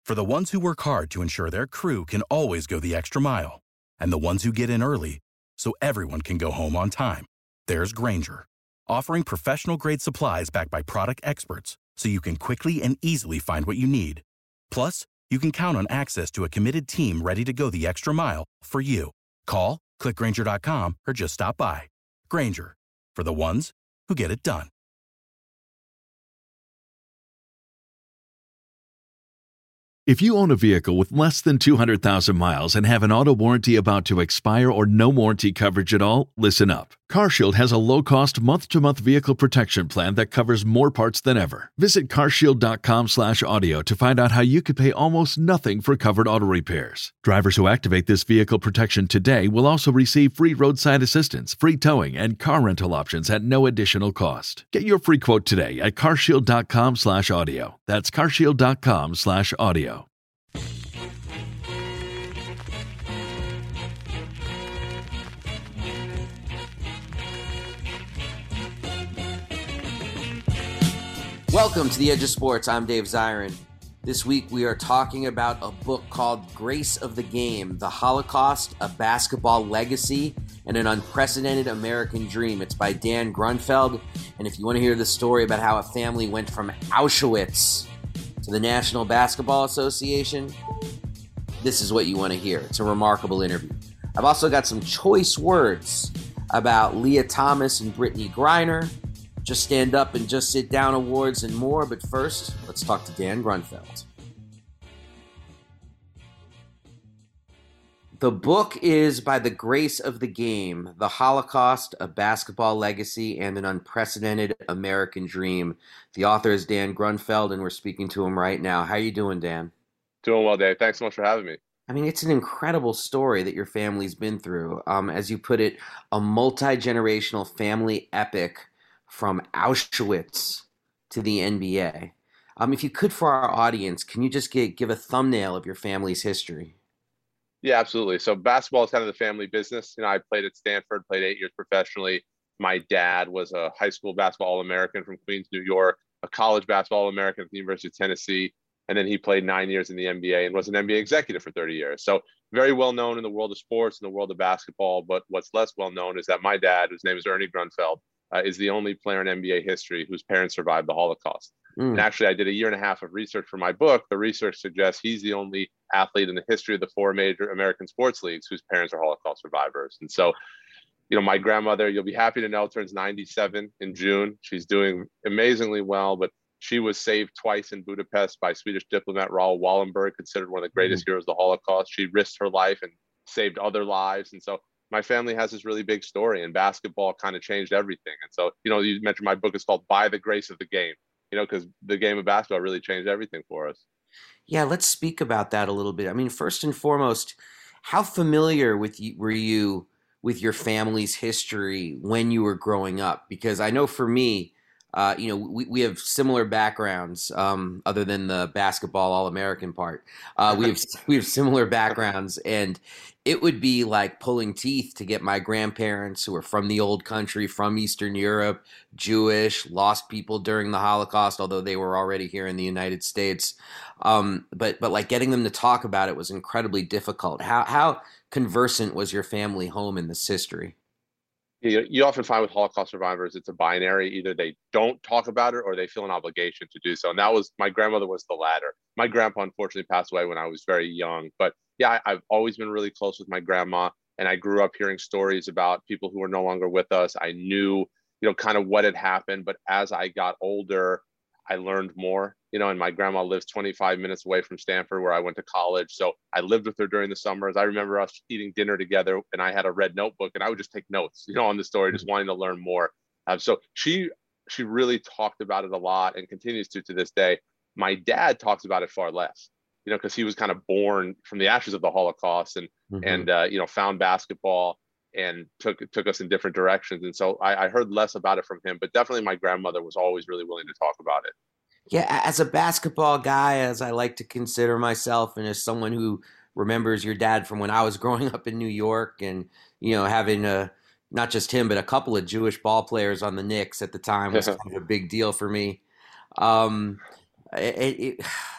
For the ones who work hard to ensure their crew can always go the extra mile, and the ones who get in early so everyone can go home on time, there's Grainger, offering professional-grade supplies backed by product experts so you can quickly and easily find what you need. Plus, you can count on access to a committed team ready to go the extra mile for you. Call, click Grainger.com, or just stop by. Grainger, for the ones who get it done. If you own a vehicle with less than 200,000 miles and have an auto warranty about to expire or no warranty coverage at all, listen up. CarShield has a low-cost month-to-month vehicle protection plan that covers more parts than ever. Visit carshield.com/audio to find out how you could pay almost nothing for covered auto repairs. Drivers who activate this vehicle protection today will also receive free roadside assistance, free towing, and car rental options at no additional cost. Get your free quote today at carshield.com/audio. That's carshield.com/audio. Welcome to the Edge of Sports. I'm Dave Zirin. This week we are talking about a book called Grace of the Game, The Holocaust, A Basketball Legacy, and an Unprecedented American Dream. It's by Dan Grunfeld, and if you want to hear the story about how a family went from Auschwitz to the National Basketball Association, this is what you want to hear. It's a remarkable interview. I've also got some choice words about Leah Thomas and Brittany Griner, Just Stand Up and Just Sit Down awards, and more. But first, let's talk to Dan Grunfeld. The book is By the Grace of the Game, The Holocaust, A Basketball Legacy, and an Unprecedented American Dream. The author is Dan Grunfeld, and we're speaking to him right now. How are you doing, Dan? Doing well, Dave. Thanks so much for having me. I mean, it's an incredible story that your family's been through. As you put it, a multi-generational family epic from Auschwitz to the NBA. If you could, for our audience, can you just give a thumbnail of your family's history? Yeah, absolutely. So basketball is kind of the family business. I played at Stanford, played 8 years professionally. My dad was a high school basketball All-American from Queens, New York, a college basketball All-American at the University of Tennessee, and then he played 9 years in the NBA and was an NBA executive for 30 years. So very well known in the world of sports and the world of basketball. But what's less well known is that my dad, whose name is Ernie Grunfeld, is the only player in NBA history whose parents survived the Holocaust. And actually, I did a year and a half of research for my book. The research suggests he's the only athlete in the history of the 4 major American sports leagues whose parents are Holocaust survivors. And so, my grandmother, you'll be happy to know, turns 97 in June. She's doing amazingly well, but she was saved twice in Budapest by Swedish diplomat Raoul Wallenberg, considered one of the greatest heroes of the Holocaust. She risked her life and saved other lives. And so my family has this really big story, and basketball kind of changed everything. And so, you mentioned my book is called By the Grace of the Game, because the game of basketball really changed everything for us. Yeah, let's speak about that a little bit. I mean, first and foremost, how familiar were you with your family's history when you were growing up? Because I know for me, we have similar backgrounds, other than the basketball All-American part. We have similar backgrounds, and it would be like pulling teeth to get my grandparents, who are from the old country, from Eastern Europe, Jewish, lost people during the Holocaust, although they were already here in the United States. But like getting them to talk about it was incredibly difficult. How conversant was your family home in this history? You often find with Holocaust survivors, it's a binary. Either they don't talk about it or they feel an obligation to do so. And my grandmother was the latter. My grandpa unfortunately passed away when I was very young. But yeah, I've always been really close with my grandma. And I grew up hearing stories about people who are no longer with us. I knew, kind of what had happened. But as I got older, I learned more, and my grandma lives 25 minutes away from Stanford, where I went to college. So I lived with her during the summers. I remember us eating dinner together, and I had a red notebook, and I would just take notes, on the story, just wanting to learn more. So she really talked about it a lot and continues to this day. My dad talks about it far less, because he was kind of born from the ashes of the Holocaust and found basketball and took us in different directions. And so I heard less about it from him, but definitely my grandmother was always really willing to talk about it. Yeah, as a basketball guy, as I like to consider myself, and as someone who remembers your dad from when I was growing up in New York, and having not just him, but a couple of Jewish ball players on the Knicks at the time was kind of a big deal for me. I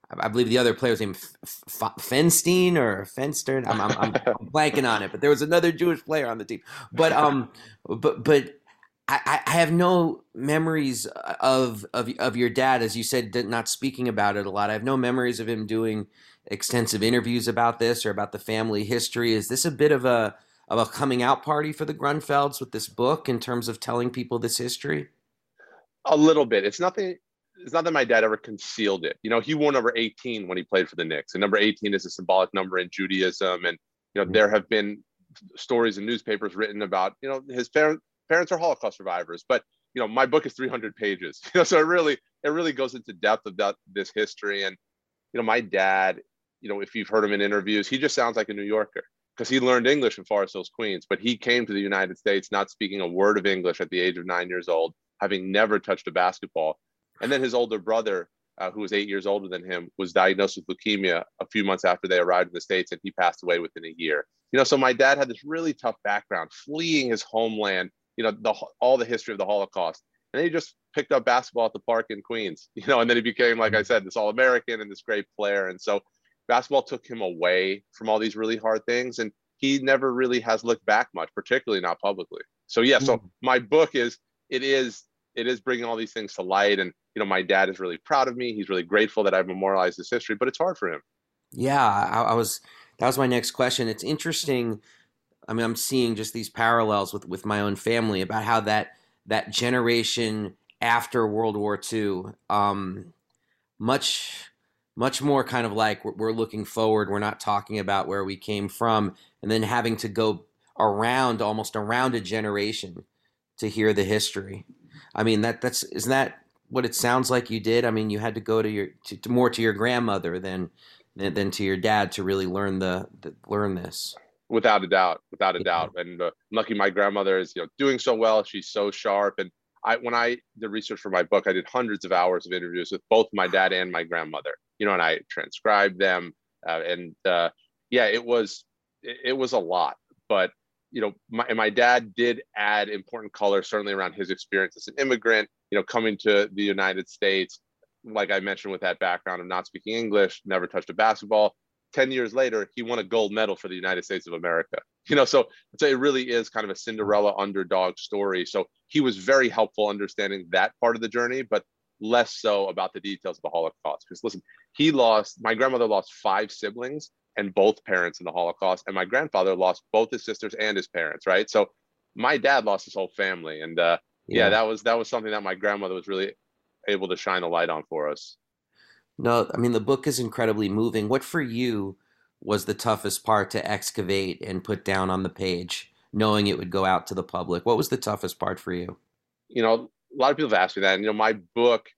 I believe the other player was named Fenstein or Fenstern. I'm blanking on it, but there was another Jewish player on the team. But but I have no memories of your dad, as you said, not speaking about it a lot. I have no memories of him doing extensive interviews about this or about the family history. Is this a bit of a coming out party for the Grunfelds with this book in terms of telling people this history? A little bit. It's nothing. It's not that my dad ever concealed it. You know, he wore number 18 when he played for the Knicks, and number 18 is a symbolic number in Judaism. And you know, there have been stories in newspapers written about, you know, his parents are Holocaust survivors. But you know, my book is 300 pages. You know, so it really goes into depth of this history. And you know, my dad, you know, if you've heard him in interviews, he just sounds like a New Yorker because he learned English in Forest Hills, Queens. But he came to the United States not speaking a word of English at the age of 9 years old, having never touched a basketball. And then his older brother, who was 8 years older than him, was diagnosed with leukemia a few months after they arrived in the States, and he passed away within a year. You know, so my dad had this really tough background, fleeing his homeland, you know, all the history of the Holocaust. And then he just picked up basketball at the park in Queens, you know, and then he became, like I said, this All-American and this great player. And so basketball took him away from all these really hard things. And he never really has looked back much, particularly not publicly. So, yeah, so my book is bringing all these things to light. And, you know, my dad is really proud of me. He's really grateful that I've memorialized this history, but it's hard for him. Yeah, that was my next question. It's interesting. I mean, I'm seeing just these parallels with my own family about how that generation after World War II, much more kind of like we're looking forward. We're not talking about where we came from, and then having to go almost around a generation to hear the history. I mean, isn't that what it sounds like you did? I mean, you had to go to more to your grandmother than to your dad to really learn this. Without a doubt. And I'm lucky my grandmother is, you know, doing so well. She's so sharp. And when I did research for my book, I did hundreds of hours of interviews with both my dad and my grandmother, you know, and I transcribed them. It was a lot. But, you know, my dad did add important color, certainly around his experience as an immigrant, you know, coming to the United States, like I mentioned, with that background of not speaking English, never touched a basketball. 10 years later, he won a gold medal for the United States of America. You know, so it really is kind of a Cinderella underdog story. So he was very helpful understanding that part of the journey, but less so about the details of the Holocaust. Because listen, my grandmother lost 5 siblings and both parents in the Holocaust. And my grandfather lost both his sisters and his parents, right? So my dad lost his whole family. And that was something that my grandmother was really able to shine a light on for us. No, I mean, the book is incredibly moving. What for you was the toughest part to excavate and put down on the page, knowing it would go out to the public? What was the toughest part for you? You know, a lot of people have asked me that. And, you know, my book,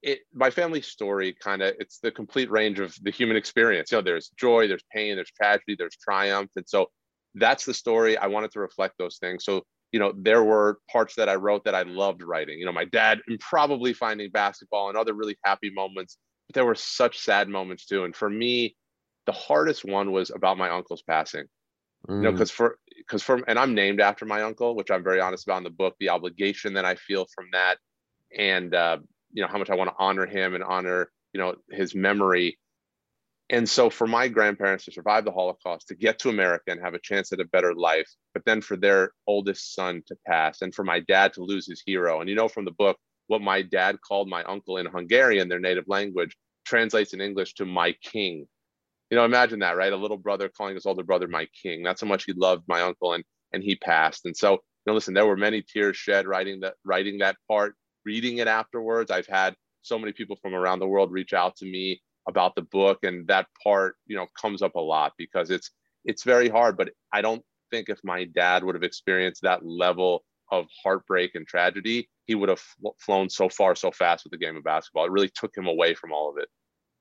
my family story it's the complete range of the human experience. You know, there's joy, there's pain, there's tragedy, there's triumph. And so that's the story. I wanted to reflect those things. So, you know, there were parts that I wrote that I loved writing. You know, my dad improbably finding basketball and other really happy moments. But there were such sad moments too. And for me, the hardest one was about my uncle's passing. You know, and I'm named after my uncle, which I'm very honest about in the book, the obligation that I feel from that, and you know, how much I want to honor him and honor, you know, his memory. And so for my grandparents to survive the Holocaust, to get to America and have a chance at a better life, but then for their oldest son to pass, and for my dad to lose his hero. And you know, from the book, what my dad called my uncle in Hungarian, their native language, translates in English to my king. You know, imagine that, right? A little brother calling his older brother my king. That's how much he loved my uncle, and he passed. And so, you know, listen, there were many tears shed writing that part, reading it afterwards. I've had so many people from around the world reach out to me about the book, and that part, you know, comes up a lot because it's very hard. But I don't think if my dad would have experienced that level of heartbreak and tragedy, he would have flown so far so fast with the game of basketball. It really took him away from all of it.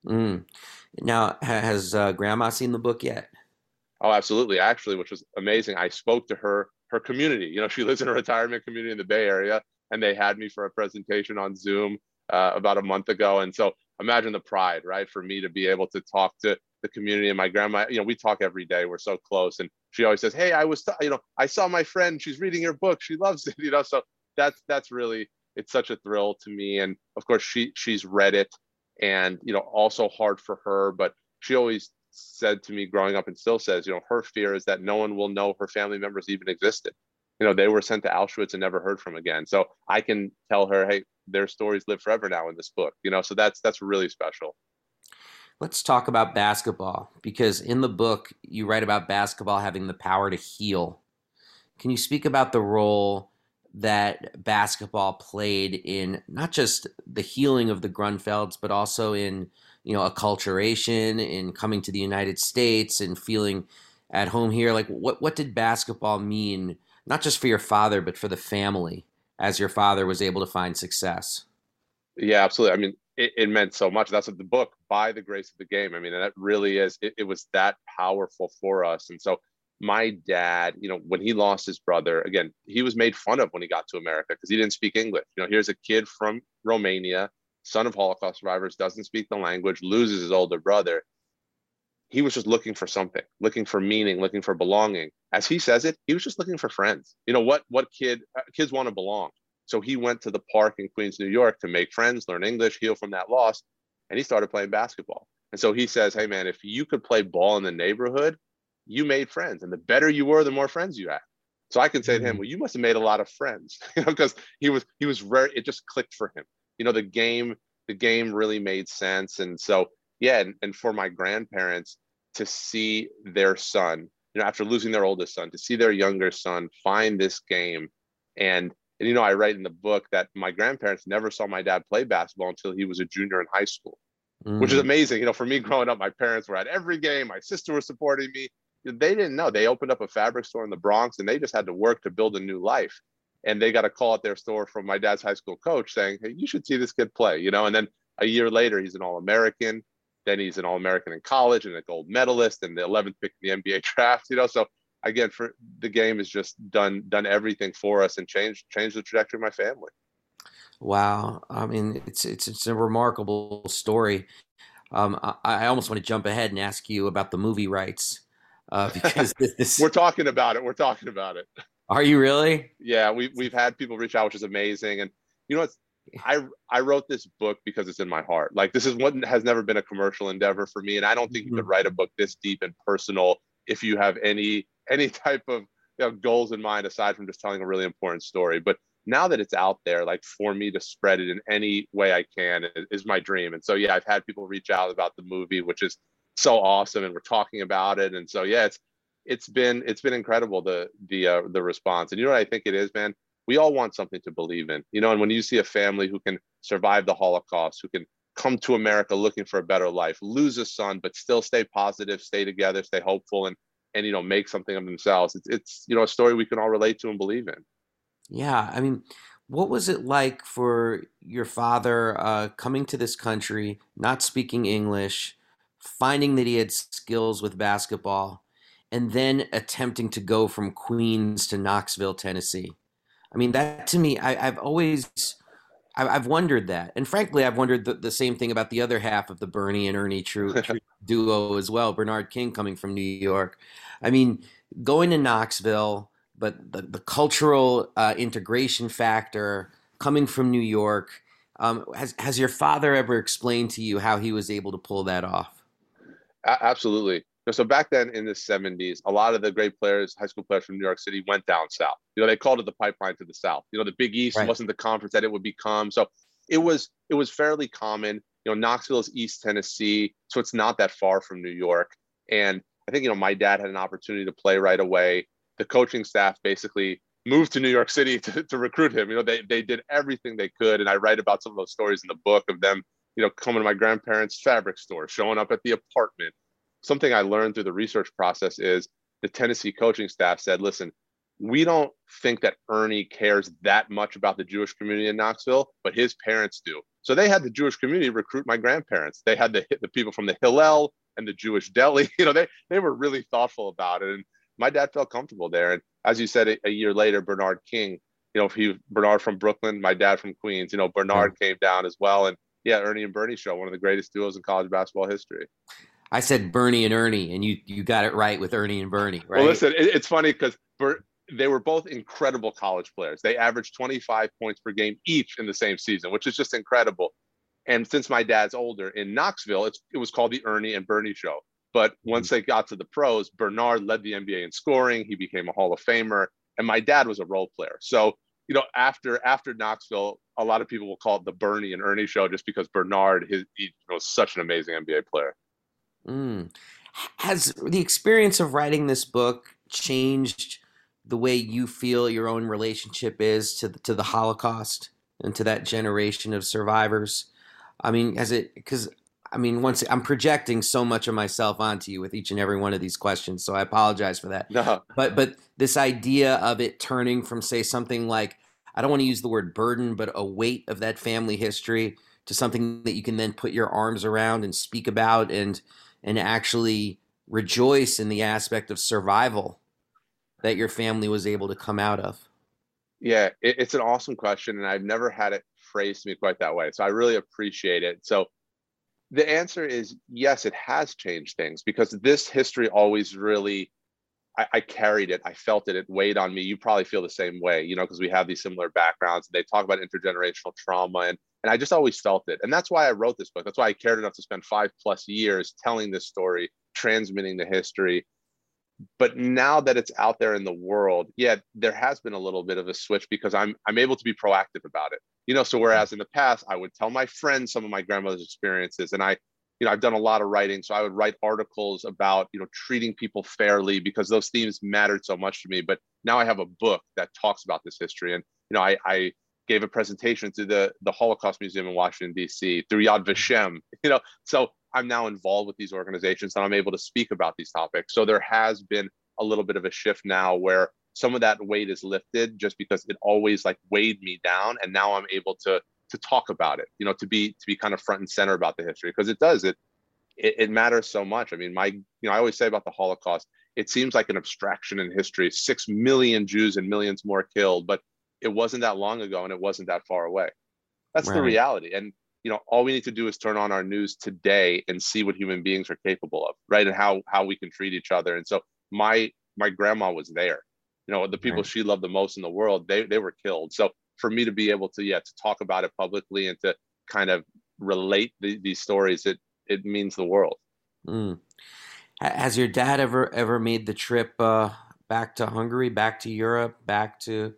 Now, has Grandma seen the book yet? Oh, absolutely. Actually, which was amazing. I spoke to her community. You know, she lives in a retirement community in the Bay Area, and they had me for a presentation on Zoom about a month ago. And so imagine the pride, right? For me to be able to talk to the community. And my grandma, you know, we talk every day. We're so close. And she always says, hey, I saw my friend, she's reading your book. She loves it, you know? So that's really, it's such a thrill to me. And of course she's read it. and, also hard for her. But she always said to me growing up, and still says, her fear is that no one will know her family members even existed. They were sent to Auschwitz and never heard from again. So I can tell her, hey, their stories live forever now in this book, so that's really special. Let's talk about basketball, because in the book you write about basketball having the power to heal. Can you speak about the role that basketball played in not just the healing of the Grunfelds, but also in, acculturation, in coming to the United States and feeling at home here? Like, what did basketball mean, not just for your father, but for the family, as your father was able to find success? Yeah, absolutely. I mean, it meant so much. That's what the book, By the Grace of the Game. I mean, and that really is, it was that powerful for us. And so my dad, when he lost his brother, again, he was made fun of when he got to America because he didn't speak English. Here's a kid from Romania, son of Holocaust survivors, doesn't speak the language, loses his older brother. He was just looking for something, looking for meaning, looking for belonging. As he says it, he was just looking for friends. What kids want to belong. So he went to the park in Queens, New York to make friends, learn English, heal from that loss. And he started playing basketball. And so he says, hey man, if you could play ball in the neighborhood, you made friends. And the better you were, the more friends you had. So I can say to him, well, you must have made a lot of friends, because he was it just clicked for him. The game really made sense. And so, yeah. And for my grandparents to see their son, after losing their oldest son, to see their younger son find this game. And I write in the book that my grandparents never saw my dad play basketball until he was a junior in high school, which is amazing. For me growing up, my parents were at every game. My sister was supporting me. They didn't know. They opened up a fabric store in the Bronx, and they just had to work to build a new life. And they got a call at their store from my dad's high school coach saying, hey, you should see this kid play, and then a year later, he's an All-American. Then he's an All-American in college and a gold medalist and the 11th pick in the NBA draft, So again, for the game has just done everything for us and changed the trajectory of my family. Wow. I mean, it's a remarkable story. I almost want to jump ahead and ask you about the movie rights, because this We're talking about it. Are you really? Yeah, we've had people reach out, which is amazing. And it's I wrote this book because it's in my heart. Like, this is one that has never been a commercial endeavor for me, and I don't think you could write a book this deep and personal if you have any type of goals in mind aside from just telling a really important story. But now that it's out there, like, for me to spread it in any way I can is my dream. And so, yeah, I've had people reach out about the movie, which is so awesome, and we're talking about it. And so, yeah, it's been incredible, the response. And what I think it is, man, we all want something to believe in, and when you see a family who can survive the Holocaust, who can come to America looking for a better life, lose a son, but still stay positive, stay together, stay hopeful, and make something of themselves. It's a story we can all relate to and believe in. Yeah. I mean, what was it like for your father coming to this country, not speaking English, finding that he had skills with basketball, and then attempting to go from Queens to Knoxville, Tennessee? I mean, that to me, I've wondered that. And frankly, I've wondered the same thing about the other half of the Bernie and Ernie True duo as well, Bernard King coming from New York. I mean, going to Knoxville, but the cultural integration factor coming from New York, has your father ever explained to you how he was able to pull that off? Absolutely. So back then in the 70s, a lot of the great players, high school players from New York City, went down south. They called it the pipeline to the south. The Big East Right. wasn't the conference that it would become. So it was fairly common. Knoxville is East Tennessee, so it's not that far from New York. And I think, my dad had an opportunity to play right away. The coaching staff basically moved to New York City to recruit him. They did everything they could. And I write about some of those stories in the book of them, coming to my grandparents' fabric store, showing up at the apartment. Something I learned through the research process is the Tennessee coaching staff said, listen, we don't think that Ernie cares that much about the Jewish community in Knoxville, but his parents do. So they had the Jewish community recruit my grandparents. They had the people from the Hillel and the Jewish deli. They were really thoughtful about it. And my dad felt comfortable there. And as you said, a year later, Bernard King, Bernard from Brooklyn, my dad from Queens, Bernard came down as well. And yeah, Ernie and Bernie show, one of the greatest duos in college basketball history. I said Bernie and Ernie, and you got it right with Ernie and Bernie, right? Well, listen, it's funny because they were both incredible college players. They averaged 25 points per game each in the same season, which is just incredible. And since my dad's older, in Knoxville, it was called the Ernie and Bernie Show. But once they got to the pros, Bernard led the NBA in scoring. He became a Hall of Famer, and my dad was a role player. So, after Knoxville, a lot of people will call it the Bernie and Ernie Show, just because Bernard, he was such an amazing NBA player. Mm. Has the experience of writing this book changed the way you feel your own relationship is to the Holocaust and to that generation of survivors? I mean, once I'm projecting so much of myself onto you with each and every one of these questions, so I apologize for that. No. But this idea of it turning from, say, something like, I don't want to use the word burden, but a weight of that family history, to something that you can then put your arms around and speak about and actually rejoice in the aspect of survival that your family was able to come out of. Yeah, it's an awesome question, and I've never had it phrased to me quite that way. So I really appreciate it. So the answer is yes, it has changed things, because this history always really, I carried it. I felt it. It weighed on me. You probably feel the same way, because we have these similar backgrounds. They talk about intergenerational trauma, and I just always felt it. And that's why I wrote this book. That's why I cared enough to spend 5+ years telling this story, transmitting the history. But now that it's out there in the world, yeah, there has been a little bit of a switch, because I'm able to be proactive about it. So whereas in the past, I would tell my friends some of my grandmother's experiences, and I've done a lot of writing. So I would write articles about, treating people fairly, because those themes mattered so much to me. But now I have a book that talks about this history. And, I gave a presentation to the Holocaust Museum in Washington, D.C., through Yad Vashem, so I'm now involved with these organizations, and I'm able to speak about these topics. So there has been a little bit of a shift now, where some of that weight is lifted, just because it always weighed me down. And now I'm able to talk about it, to be kind of front and center about the history, because it matters so much. I mean, I always say about the Holocaust, it seems like an abstraction in history, 6 million Jews and millions more killed, but it wasn't that long ago, and it wasn't that far away. That's the reality. And, all we need to do is turn on our news today and see what human beings are capable of, right? And how we can treat each other. And so my grandma was there. The people she loved the most in the world, they were killed. So for me to be able to talk about it publicly and to kind of relate these stories, it means the world. Mm. Has your dad ever made the trip back to Hungary, back to Europe, back to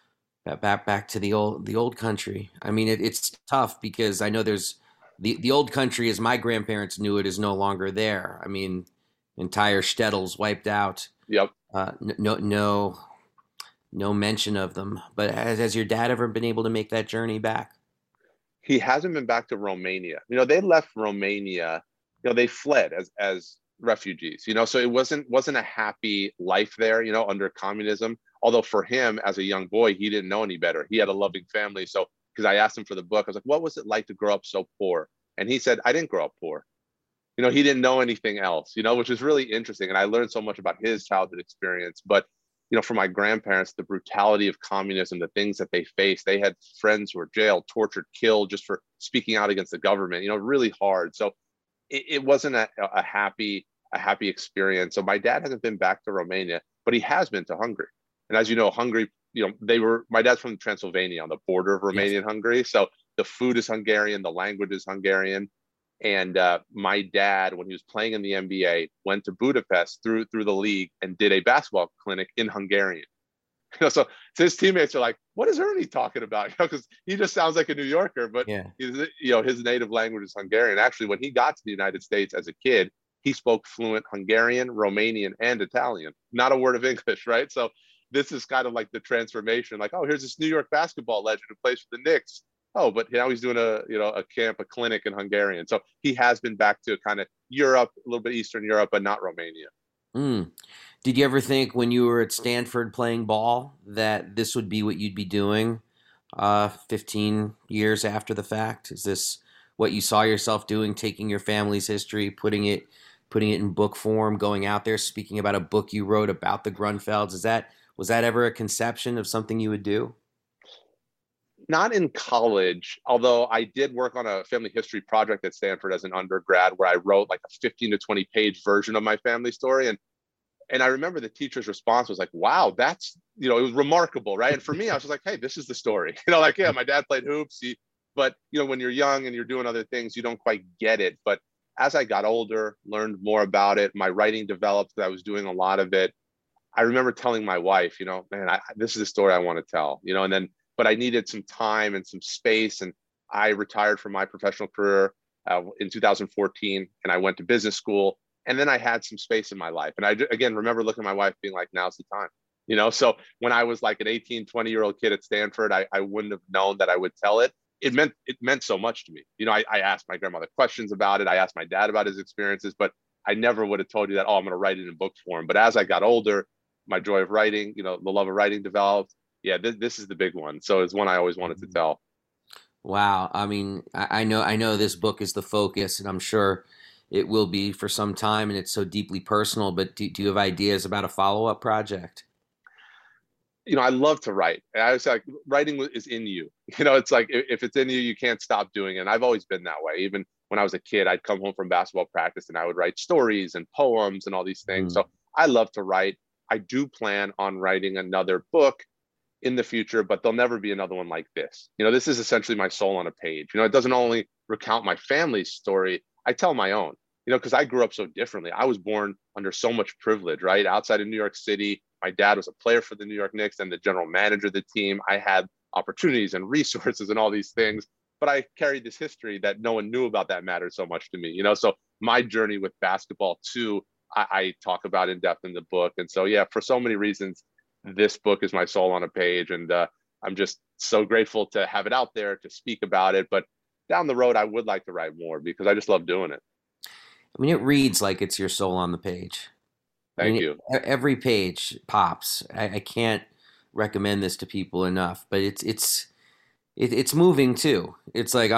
the old country? I mean, it's tough, because I know there's the old country, as my grandparents knew it, is no longer there. I mean, entire shtetls wiped out. Yep. No mention of them. But has your dad ever been able to make that journey back? He hasn't been back to Romania. They left Romania. They fled as refugees. So it wasn't a happy life there. Under communism. Although for him, as a young boy, he didn't know any better. He had a loving family. So, because I asked him for the book, I was like, what was it like to grow up so poor? And he said, I didn't grow up poor. He didn't know anything else, which is really interesting. And I learned so much about his childhood experience. But, for my grandparents, the brutality of communism, the things that they faced, they had friends who were jailed, tortured, killed just for speaking out against the government, really hard. So it wasn't a happy experience. So my dad hasn't been back to Romania, but he has been to Hungary. And as you know, Hungary, my dad's from Transylvania, on the border of Romania and Hungary. So the food is Hungarian, the language is Hungarian. And my dad, when he was playing in the NBA, went to Budapest through the league and did a basketball clinic in Hungarian. So his teammates are like, what is Ernie talking about? Because he just sounds like a New Yorker, but his native language is Hungarian. Actually, when he got to the United States as a kid, he spoke fluent Hungarian, Romanian, and Italian. Not a word of English, right? So this is kind of like the transformation. Like, oh, here's this New York basketball legend who plays for the Knicks. Oh, but now he's doing a clinic in Hungarian. So he has been back to kind of Europe, a little bit Eastern Europe, but not Romania. Mm. Did you ever think when you were at Stanford playing ball that this would be what you'd be doing 15 years after the fact? Is this what you saw yourself doing, taking your family's history, putting it in book form, going out there, speaking about a book you wrote about the Grunfelds? Was that ever a conception of something you would do? Not in college, although I did work on a family history project at Stanford as an undergrad, where I wrote like a 15 to 20 page version of my family story. And I remember the teacher's response was like, wow, that's, it was remarkable, right? And for me, I was just like, hey, this is the story. My dad played hoops. But, when you're young and you're doing other things, you don't quite get it. But as I got older, learned more about it, my writing developed. I was doing a lot of it. I remember telling my wife, man, this is a story I want to tell, but I needed some time and some space. And I retired from my professional career in 2014, and I went to business school. And then I had some space in my life. And I, again, remember looking at my wife being like, now's the time. So when I was like an 18, 20-year-old kid at Stanford, I wouldn't have known that I would tell it. It meant so much to me. I asked my grandmother questions about it. I asked my dad about his experiences, but I never would have told you that, I'm going to write it in book form. But as I got older, my joy of writing, the love of writing developed. Yeah, this is the big one. So it's one I always wanted to tell. Wow. I mean, I know this book is the focus, and I'm sure it will be for some time, and it's so deeply personal, but do you have ideas about a follow-up project? I love to write. And I was like, writing is in you. It's like, if it's in you, you can't stop doing it. And I've always been that way. Even when I was a kid, I'd come home from basketball practice and I would write stories and poems and all these things. So I love to write. I do plan on writing another book in the future, but there'll never be another one like this. This is essentially my soul on a page. It doesn't only recount my family's story, I tell my own, because I grew up so differently. I was born under so much privilege, right? Outside of New York City, my dad was a player for the New York Knicks and the general manager of the team. I had opportunities and resources and all these things, but I carried this history that no one knew about that mattered so much to me. So my journey with basketball too, I talk about in depth in the book. And so, yeah, for so many reasons, this book is my soul on a page. And I'm just so grateful to have it out there, to speak about it. But down the road, I would like to write more because I just love doing it. I mean, it reads like it's your soul on the page. Thank you. Every page pops. I can't recommend this to people enough, but it's moving too. It's like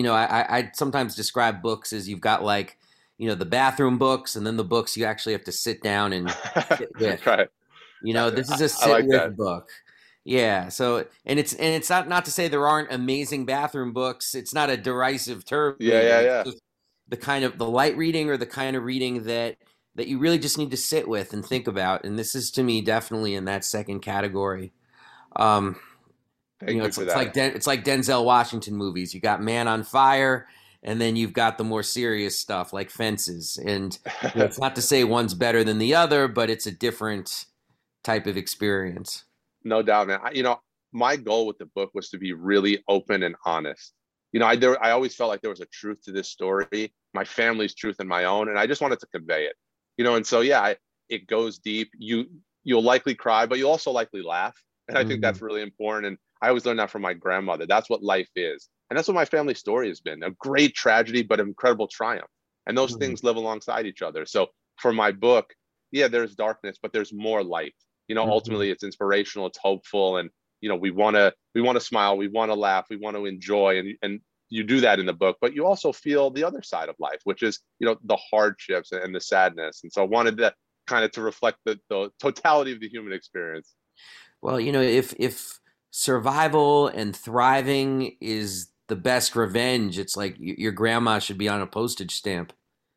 I sometimes describe books as you've got like, the bathroom books and then the books you actually have to sit down and sit with. Right. This is a sit like with that. book. Yeah. So and it's not to say there aren't amazing bathroom books. It's not a derisive term. Yeah. It's just the kind of the light reading or the kind of reading that you really just need to sit with and think about. And this is, to me, definitely in that second category. Thank you it's for that. it's like Denzel Washington movies. You got Man on Fire, and then you've got the more serious stuff like Fences. And it's not to say one's better than the other, but it's a different type of experience. No doubt, man. My goal with the book was to be really open and honest. I always felt like there was a truth to this story, my family's truth and my own, and I just wanted to convey it. And so, yeah, it goes deep. You'll likely cry, but you'll also likely laugh. And I think that's really important. And I always learned that from my grandmother. That's what life is. And that's what my family story has been, a great tragedy, but incredible triumph. And those things live alongside each other. So for my book, yeah, there's darkness, but there's more light. Ultimately it's inspirational, it's hopeful. And, we want to smile, we want to laugh, we want to enjoy. And you do that in the book, but you also feel the other side of life, which is, the hardships and the sadness. And so I wanted that kind of to reflect the totality of the human experience. Well, if survival and thriving is the best revenge, it's like your grandma should be on a postage stamp.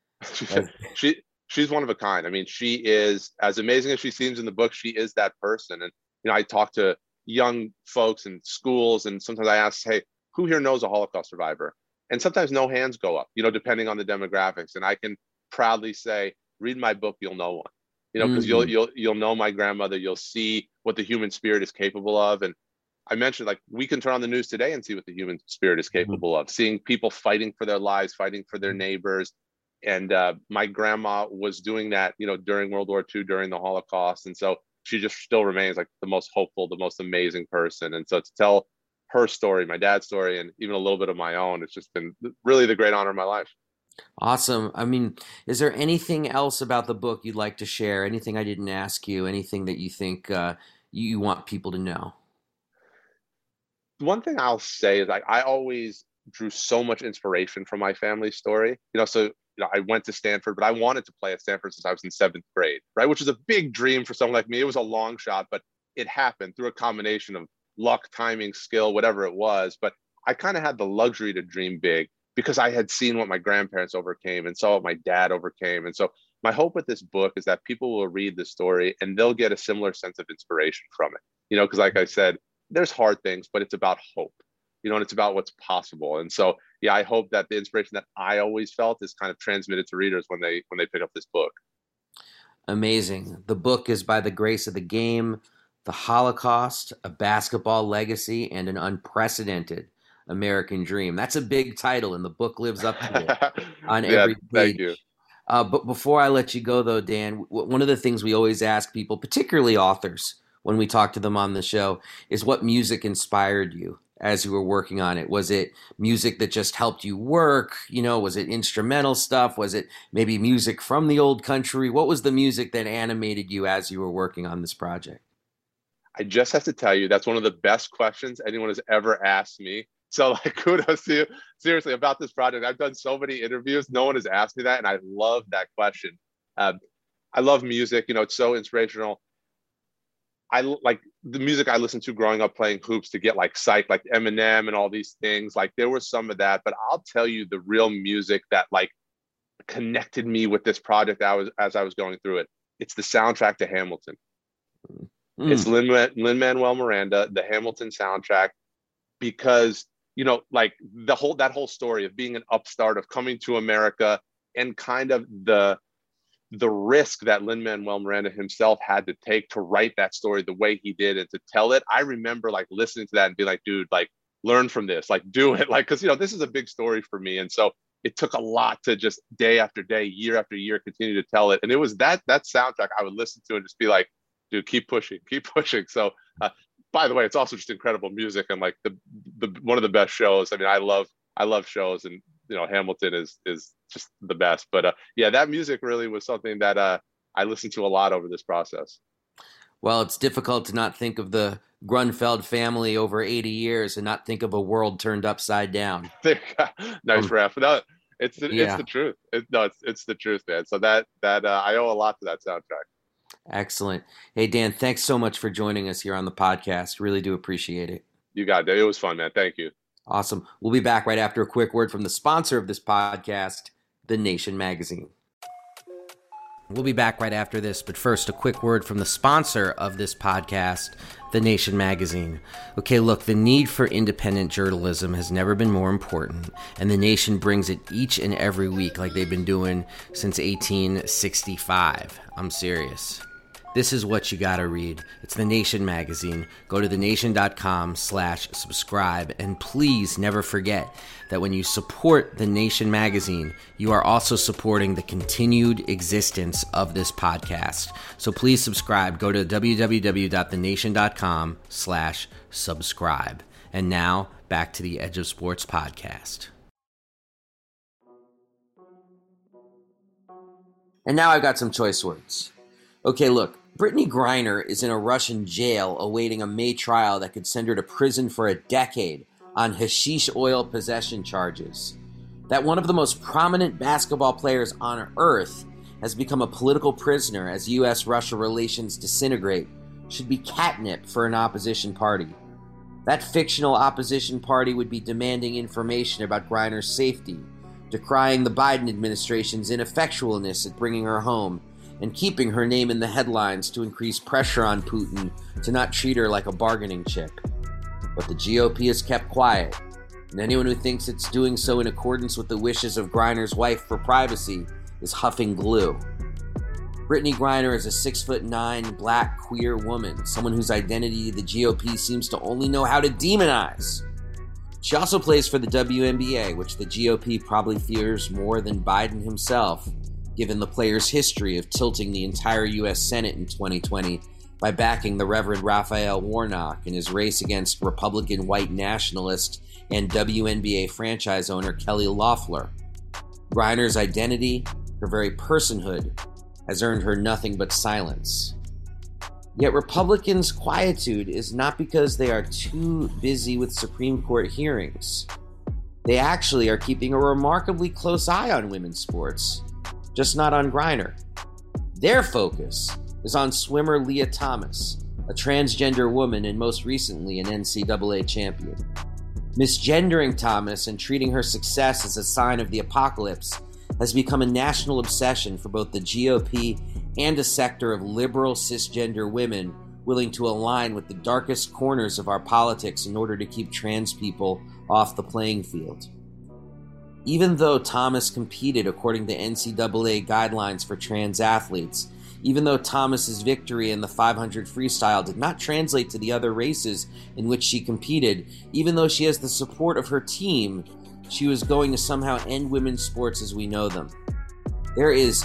She's one of a kind. I mean, she is as amazing as she seems in the book. She is that person. And, I talk to young folks in schools, and sometimes I ask, hey, who here knows a Holocaust survivor? And sometimes no hands go up, depending on the demographics. And I can proudly say, read my book, you'll know one, because you'll know my grandmother, you'll see what the human spirit is capable of. And I mentioned, like, we can turn on the news today and see what the human spirit is capable of, seeing people fighting for their lives, fighting for their neighbors. And my grandma was doing that, during World War II, during the Holocaust. And so she just still remains like the most hopeful, the most amazing person. And so to tell her story, my dad's story, and even a little bit of my own, it's just been really the great honor of my life. Awesome. I mean, is there anything else about the book you'd like to share? Anything I didn't ask you? Anything that you think you want people to know? One thing I'll say is I always drew so much inspiration from my family story. So I went to Stanford, but I wanted to play at Stanford since I was in 7th grade, right? Which is a big dream for someone like me. It was a long shot, but it happened through a combination of luck, timing, skill, whatever it was. But I kind of had the luxury to dream big because I had seen what my grandparents overcame and saw what my dad overcame. And so my hope with this book is that people will read the story and they'll get a similar sense of inspiration from it. Because like I said, there's hard things, but it's about hope. and it's about what's possible. And so, yeah, I hope that the inspiration that I always felt is kind of transmitted to readers when they pick up this book. Amazing. The book is By the Grace of the Game, The Holocaust, A Basketball Legacy, and an Unprecedented American Dream. That's a big title, and the book lives up to it on every page. Thank you. But before I let you go, though, Dan, one of the things we always ask people, particularly authors, when we talk to them on the show, is what music inspired you as you were working on it? Was it music that just helped you work? Was it instrumental stuff? Was it maybe music from the old country? What was the music that animated you as you were working on this project? I just have to tell you, that's one of the best questions anyone has ever asked me. So kudos to you. Seriously, about this project. I've done so many interviews. No one has asked me that. And I love that question. I love music. It's so inspirational. I like the music I listened to growing up playing hoops to get psyched, like Eminem and all these things. There was some of that, but I'll tell you the real music that connected me with this project as I was going through it. It's the soundtrack to Hamilton. It's Lin-Manuel Miranda, the Hamilton soundtrack, because that whole story of being an upstart, of coming to America, and kind of the risk that Lin-Manuel Miranda himself had to take to write that story the way he did and to tell it. I remember listening to that and be like, dude, learn from this, do it. Because, this is a big story for me. And so it took a lot to just day after day, year after year, continue to tell it. And it was that soundtrack I would listen to and just be like, dude, keep pushing. So, by the way, it's also just incredible music and the one of the best shows. I mean, I love shows, and Hamilton is just the best. But yeah, that music really was something that I listened to a lot over this process. Well, it's difficult to not think of the Grunfeld family over 80 years and not think of a world turned upside down. Nice ref. No, it's the truth. It's the truth, man. So that I owe a lot to that soundtrack. Excellent. Hey, Dan, thanks so much for joining us here on the podcast. Really do appreciate it. You got it. It was fun, man. Thank you. Awesome. We'll be back right after a quick word from the sponsor of this podcast, The Nation Magazine. We'll be back right after this, but first, a quick word from the sponsor of this podcast, The Nation Magazine. Okay, look, the need for independent journalism has never been more important, and The Nation brings it each and every week like they've been doing since 1865. I'm serious. This is what you gotta read. It's The Nation Magazine. Go to thenation.com/subscribe, and please never forget that when you support The Nation Magazine, you are also supporting the continued existence of this podcast. So please subscribe. Go to www.thenation.com/subscribe. And now, back to the Edge of Sports podcast. And now I've got some choice words. Okay, look. Brittney Griner is in a Russian jail awaiting a May trial that could send her to prison for a decade on hashish oil possession charges. That one of the most prominent basketball players on earth has become a political prisoner as U.S.-Russia relations disintegrate should be catnip for an opposition party. That fictional opposition party would be demanding information about Griner's safety, decrying the Biden administration's ineffectualness at bringing her home, and keeping her name in the headlines to increase pressure on Putin to not treat her like a bargaining chip. But the GOP has kept quiet, and anyone who thinks it's doing so in accordance with the wishes of Griner's wife for privacy is huffing glue. Brittney Griner is a 6'9" black queer woman, someone whose identity the GOP seems to only know how to demonize. She also plays for the WNBA, which the GOP probably fears more than Biden himself, given the player's history of tilting the entire U.S. Senate in 2020 by backing the Reverend Raphael Warnock in his race against Republican white nationalist and WNBA franchise owner Kelly Loeffler. Griner's identity, her very personhood, has earned her nothing but silence. Yet Republicans' quietude is not because they are too busy with Supreme Court hearings. They actually are keeping a remarkably close eye on women's sports, just not on Griner. Their focus is on swimmer Leah Thomas, a transgender woman and most recently an NCAA champion. Misgendering Thomas and treating her success as a sign of the apocalypse has become a national obsession for both the GOP and a sector of liberal cisgender women willing to align with the darkest corners of our politics in order to keep trans people off the playing field. Even though Thomas competed according to NCAA guidelines for trans athletes, even though Thomas's victory in the 500 freestyle did not translate to the other races in which she competed, even though she has the support of her team, she was going to somehow end women's sports as we know them. There is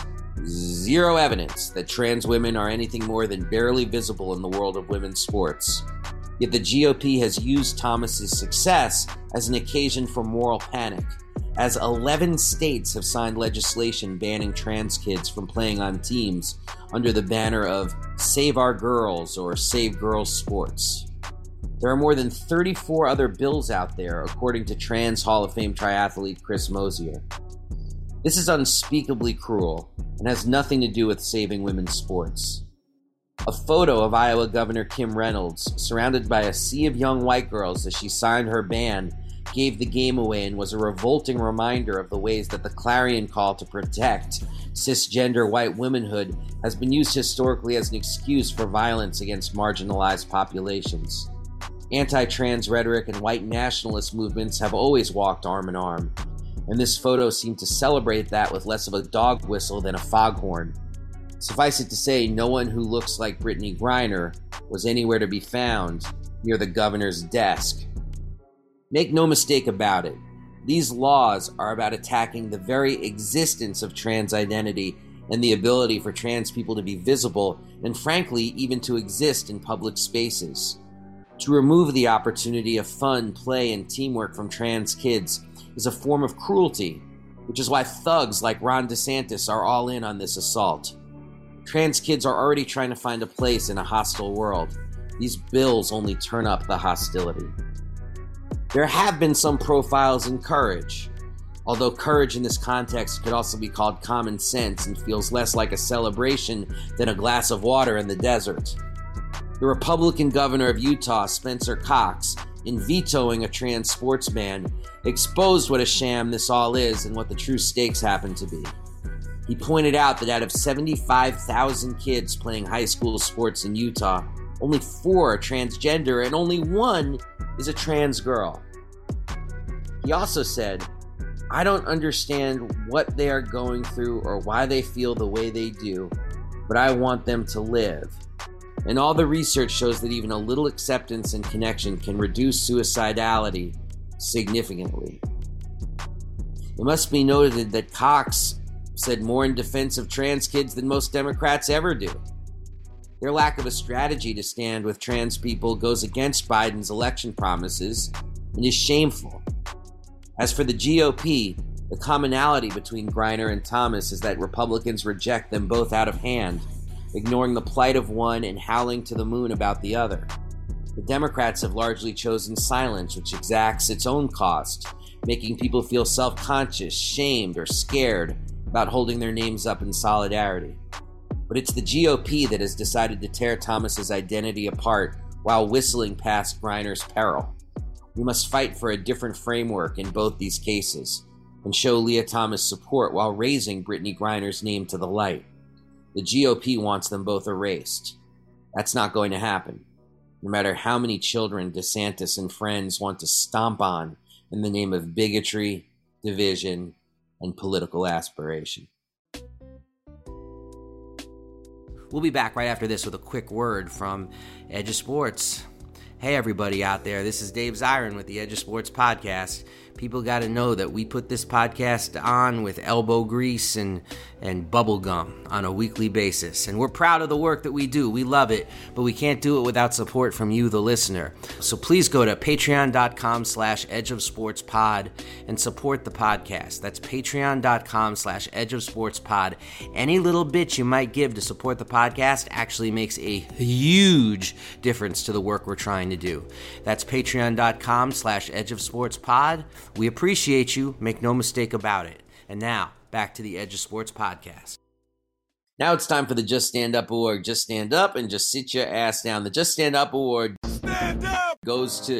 zero evidence that trans women are anything more than barely visible in the world of women's sports. Yet the GOP has used Thomas's success as an occasion for moral panic, as 11 states have signed legislation banning trans kids from playing on teams under the banner of Save Our Girls or Save Girls Sports. There are more than 34 other bills out there, according to Trans Hall of Fame triathlete Chris Mosier. This is unspeakably cruel and has nothing to do with saving women's sports. A photo of Iowa Governor Kim Reynolds, surrounded by a sea of young white girls as she signed her ban, gave the game away and was a revolting reminder of the ways that the clarion call to protect cisgender white womanhood has been used historically as an excuse for violence against marginalized populations. Anti-trans rhetoric and white nationalist movements have always walked arm in arm, and this photo seemed to celebrate that with less of a dog whistle than a foghorn. Suffice it to say, no one who looks like Brittney Griner was anywhere to be found near the governor's desk. Make no mistake about it, these laws are about attacking the very existence of trans identity and the ability for trans people to be visible and, frankly, even to exist in public spaces. To remove the opportunity of fun, play, and teamwork from trans kids is a form of cruelty, which is why thugs like Ron DeSantis are all in on this assault. Trans kids are already trying to find a place in a hostile world. These bills only turn up the hostility. There have been some profiles in courage, although courage in this context could also be called common sense and feels less like a celebration than a glass of water in the desert. The Republican governor of Utah, Spencer Cox, in vetoing a trans sports ban, exposed what a sham this all is and what the true stakes happen to be. He pointed out that out of 75,000 kids playing high school sports in Utah, only 4 are transgender and only 1 is a trans girl. He also said, "I don't understand what they are going through or why they feel the way they do, but I want them to live. And all the research shows that even a little acceptance and connection can reduce suicidality significantly." It must be noted that Cox said more in defense of trans kids than most Democrats ever do. Their lack of a strategy to stand with trans people goes against Biden's election promises and is shameful. As for the GOP, the commonality between Griner and Thomas is that Republicans reject them both out of hand, ignoring the plight of one and howling to the moon about the other. The Democrats have largely chosen silence, which exacts its own cost, making people feel self-conscious, shamed, or scared about holding their names up in solidarity. But it's the GOP that has decided to tear Thomas's identity apart while whistling past Griner's peril. We must fight for a different framework in both these cases and show Leah Thomas support while raising Brittney Griner's name to the light. The GOP wants them both erased. That's not going to happen, no matter how many children DeSantis and friends want to stomp on in the name of bigotry, division, and political aspiration. We'll be back right after this with a quick word from Edge of Sports. Hey everybody out there, this is Dave Zirin with the Edge of Sports podcast. People got to know that we put this podcast on with elbow grease and bubble gum on a weekly basis. And we're proud of the work that we do. We love it, but we can't do it without support from you, the listener. So please go to patreon.com/edgeofsportspod and support the podcast. That's patreon.com/edgeofsportspod. Any little bit you might give to support the podcast actually makes a huge difference to the work we're trying to do. That's patreon.com/edgeofsportspod. We appreciate you, make no mistake about it. And now, back to the Edge of Sports podcast. Now it's time for the Just Stand Up Award. Just stand up and just sit your ass down. The Just Stand Up Award goes to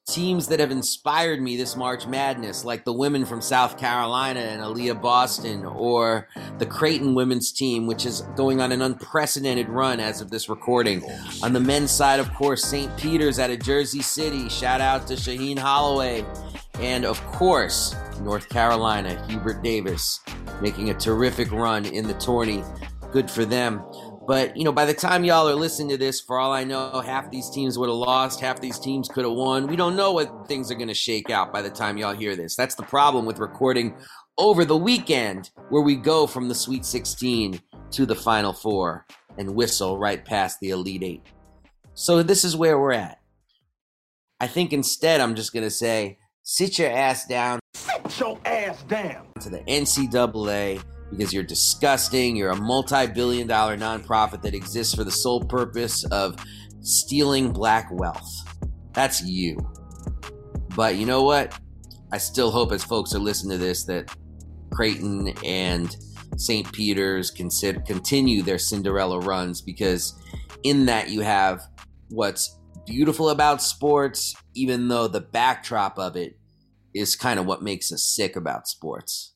teams that have inspired me this March Madness, like the women from South Carolina and Aaliyah Boston, or the Creighton women's team, which is going on an unprecedented run as of this recording. On the men's side, of course, St. Peter's out of Jersey City. Shout out to Shaheen Holloway. And, of course, North Carolina, Hubert Davis, making a terrific run in the tourney. Good for them. But, by the time y'all are listening to this, for all I know, half these teams would have lost, half these teams could have won. We don't know what things are going to shake out by the time y'all hear this. That's the problem with recording over the weekend, where we go from the Sweet 16 to the Final Four and whistle right past the Elite Eight. So this is where we're at. I think instead I'm just going to say, sit your ass down. Sit your ass down. To the NCAA. Because you're disgusting. You're a multi-billion-dollar nonprofit that exists for the sole purpose of stealing black wealth. That's you. But you know what? I still hope, as folks are listening to this, that Creighton and St. Peter's continue their Cinderella runs, because in that you have what's beautiful about sports, even though the backdrop of it is kind of what makes us sick about sports.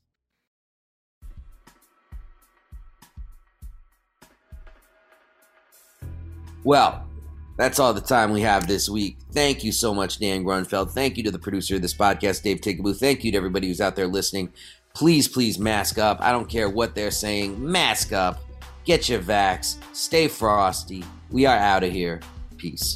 Well, that's all the time we have this week. Thank you so much, Dan Grunfeld. Thank you to the producer of this podcast, Dave Tickaboo. Thank you to everybody who's out there listening. Please, please mask up. I don't care what they're saying. Mask up. Get your vax. Stay frosty. We are out of here. Peace.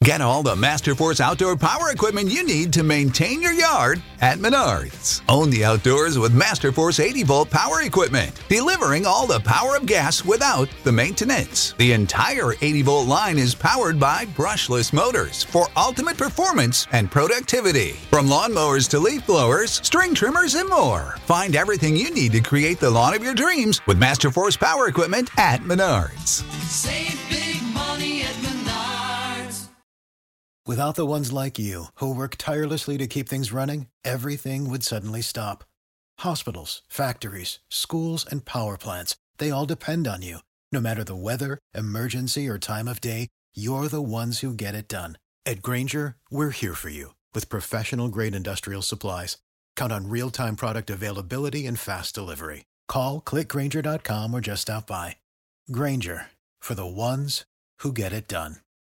Get all the Masterforce outdoor power equipment you need to maintain your yard at Menards. Own the outdoors with Masterforce 80-volt power equipment, delivering all the power of gas without the maintenance. The entire 80-volt line is powered by brushless motors for ultimate performance and productivity. From lawnmowers to leaf blowers, string trimmers, and more. Find everything you need to create the lawn of your dreams with Masterforce power equipment at Menards. Save big money at Menards. Without the ones like you, who work tirelessly to keep things running, everything would suddenly stop. Hospitals, factories, schools, and power plants, they all depend on you. No matter the weather, emergency, or time of day, you're the ones who get it done. At Grainger, we're here for you with professional-grade industrial supplies. Count on real-time product availability and fast delivery. Call, click Grainger.com, or just stop by. Grainger, for the ones who get it done.